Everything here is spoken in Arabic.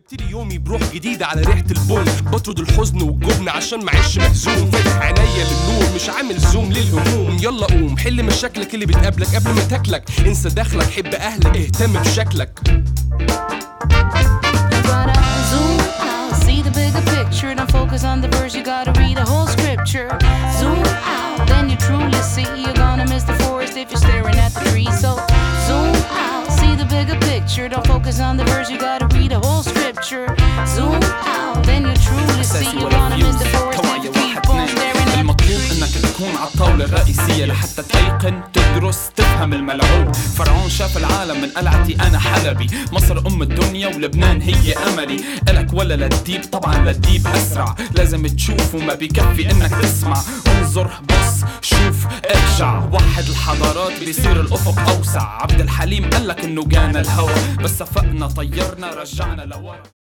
ببتدي يومي بروح جديدة على ريحة البن، بطرد الحزن والجبن عشان معيش مهزوم، فاتح عينيا للنور مش عامل زوم للهموم. يلا قوم حل مشاكلك اللي بتقابلك قبل ما تاكلك، انسى دخلك حب اهلك اهتم بشكلك. See the bigger picture, don't focus on the verse, you gotta read the whole scripture. Zoom out, then you truly see, you're gonna miss the forest if you're staring at the trees. So zoom out, see the bigger picture, don't focus on the verse, you gotta read the whole scripture. Zoom out, then you truly see, you're gonna miss the forest if you keep on staring at the المطلوب trees. انك تكون على الطاولة الرئيسية لحتى تأيقن تدرس تفهم الملعوب. فرعون شاف العالم من قلعتي انا حلبي، مصر ام الدنيا ولبنان هي املي. الك ولا للديب؟ طبعا للديب اسرع، لازم تشوف وما بيكفي انك تسمع. انظر بص شوف ارجع، وحد الحضارات بيصير الافق اوسع. عبد الحليم قالك انه جانا الهوى، بس سفقنا طيرنا رجعنا لورا.